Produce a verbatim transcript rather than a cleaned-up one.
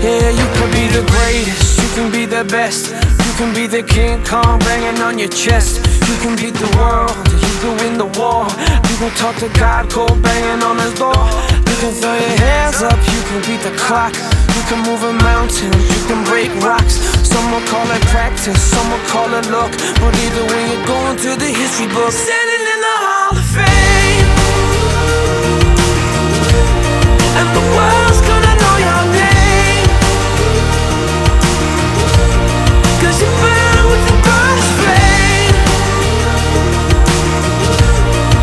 Yeah, you can be the greatest, you can be the best. You can be the King Kong banging on your chest. You can beat the world, you can win the war. You can talk to God cold banging on his door. You can throw your hands up, you can beat the clock. You can move a mountain, you can break rocks. Some will call it practice, some will call it luck, but either way you're going to the history book. Standing in the heart